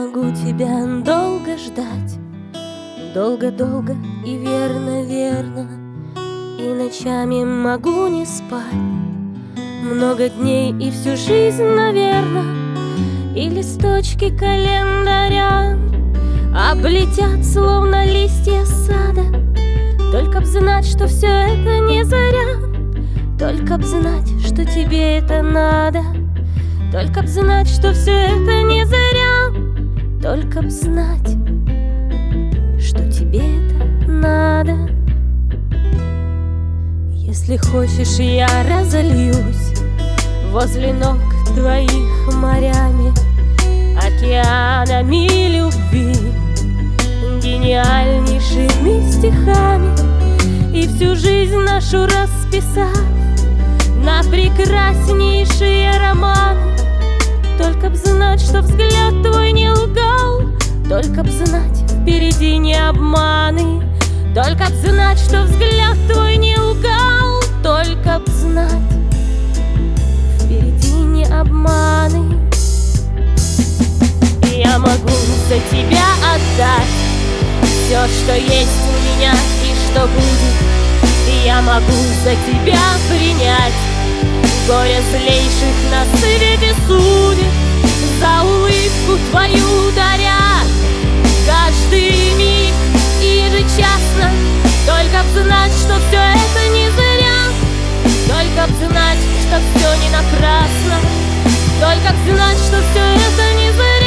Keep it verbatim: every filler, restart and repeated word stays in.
могу тебя долго ждать, долго-долго и верно-верно, и ночами могу не спать много дней и всю жизнь, наверно. И листочки календаря облетят, словно листья сада. Только б знать, что все это не заря, только б знать, что тебе это надо, только б знать, что все это не заря, только б знать, что тебе это надо. Если хочешь, я разольюсь возле ног твоих морями, океанами любви, гениальнейшими стихами, и всю жизнь нашу расписав на прекраснейшие романы. Только б знать, что взгляд твой не лгал, только б знать, впереди не обманы, только б знать, что взгляд твой не лгал, только б знать, впереди не обманы. И я могу за тебя отдать все, что есть у меня и что будет. И я могу за тебя принять горе злейших на свете судеб, за улыбку твою даря каждый миг и ежечасно. Только б знать, что все это не зря, только б знать, что все не напрасно, только б знать, что все это не зря.